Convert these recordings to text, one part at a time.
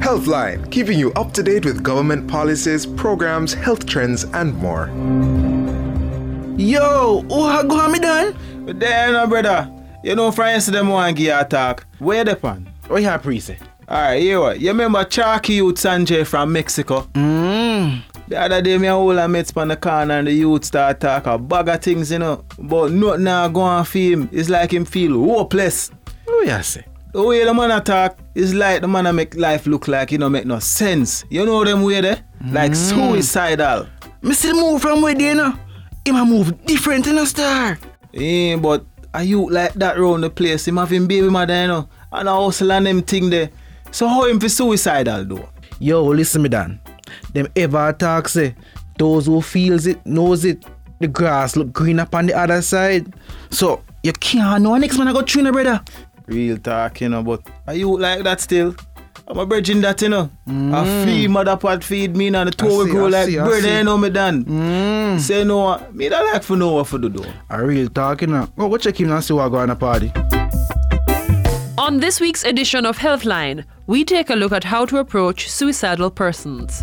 Healthline, keeping you up to date with government policies, programs, health trends, and more. Yo, what go me done? But there, no, brother. You know, for instance, them want to give you a talk. Where the pan? What you have pre-say? Alright, you remember Chalky Youth Sanjay from Mexico? The other day, me and all the mates on the corner and the youth start talking a bag of things, you know. But nothing now go on for him. It's like him feel hopeless. What you say? The way the man attack is like the man make life look like, you know, make no sense. You know them way there? Like suicidal. Me still move from where they, you know. Him a move different, you know, star. Yeah, but a youth like that round the place, him having baby mother, you know, and a hustle and them thing there. So how him for suicidal though? Yo, listen me, Dan. Them ever talk say, those who feels it, knows it, the grass look green up on the other side. So, you can't know next man I got trainer, brother. Real talk, you know, but are you like that still? I'm a virgin that, you know. A flea mother pot feed me and the toe will grow like brother, you know me, Dan. Say no, me don't like for know what for do though. A real talk, you know. Go check him and see what go on a party. On this week's edition of Healthline, we take a look at how to approach suicidal persons.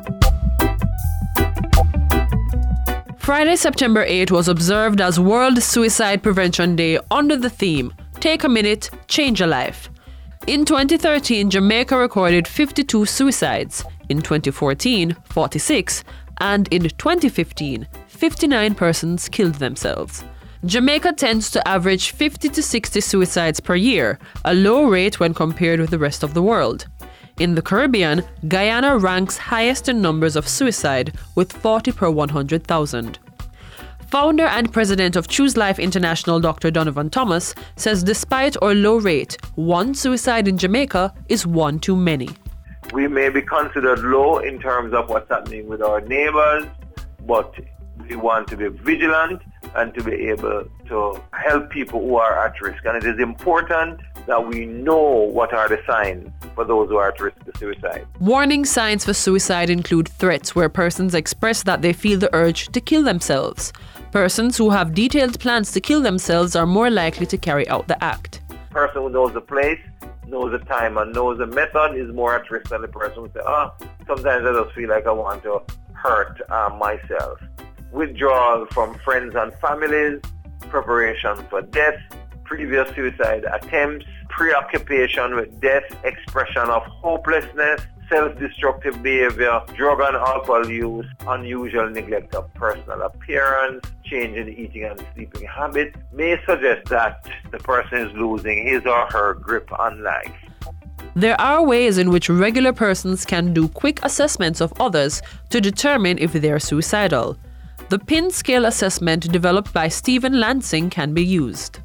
Friday, September 8 was observed as World Suicide Prevention Day under the theme, Take a Minute, Change a Life. In 2013, Jamaica recorded 52 suicides. In 2014, 46. And in 2015, 59 persons killed themselves. Jamaica tends to average 50 to 60 suicides per year, a low rate when compared with the rest of the world. In the Caribbean, Guyana ranks highest in numbers of suicide, with 40 per 100,000. Founder and president of Choose Life International, Dr. Donovan Thomas, says despite our low rate, one suicide in Jamaica is one too many. We may be considered low in terms of what's happening with our neighbors, but we want to be vigilant and to be able to help people who are at risk. And it is important that we know what are the signs for those who are at risk of suicide. Warning signs for suicide include threats where persons express that they feel the urge to kill themselves. Persons who have detailed plans to kill themselves are more likely to carry out the act. The person who knows the place, knows the time, and knows the method is more at risk than the person who says, sometimes I just feel like I want to hurt myself. Withdrawal from friends and families, preparation for death, previous suicide attempts, preoccupation with death, expression of hopelessness, self-destructive behavior, drug and alcohol use, unusual neglect of personal appearance, change in eating and sleeping habits may suggest that the person is losing his or her grip on life. There are ways in which regular persons can do quick assessments of others to determine if they are suicidal. The PIN scale assessment developed by Stephen Lansing can be used.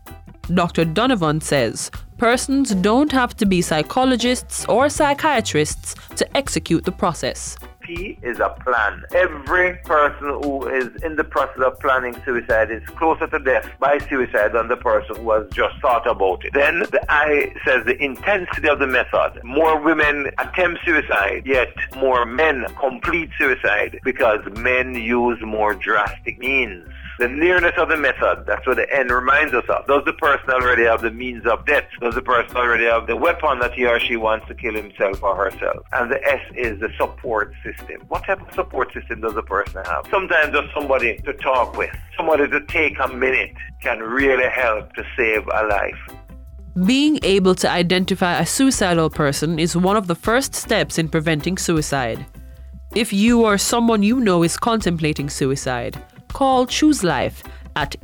Dr. Donovan says persons don't have to be psychologists or psychiatrists to execute the process. P is a plan. Every person who is in the process of planning suicide is closer to death by suicide than the person who has just thought about it. Then the I says the intensity of the method. More women attempt suicide, yet more men complete suicide because men use more drastic means. The nearness of the method, that's what the N reminds us of. Does the person already have the means of death? Does the person already have the weapon that he or she wants to kill himself or herself? And the S is the support system. What type of support system does the person have? Sometimes just somebody to talk with, somebody to take a minute can really help to save a life. Being able to identify a suicidal person is one of the first steps in preventing suicide. If you or someone you know is contemplating suicide, call Choose Life at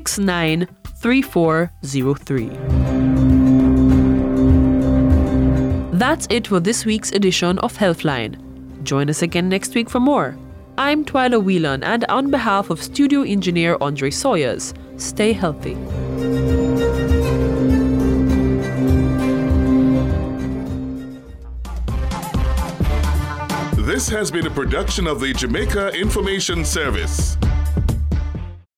869-3403. That's it for this week's edition of Healthline. Join us again next week for more. I'm Twyla Whelan, and on behalf of studio engineer Andre Sawyers, stay healthy. This has been a production of the Jamaica Information Service.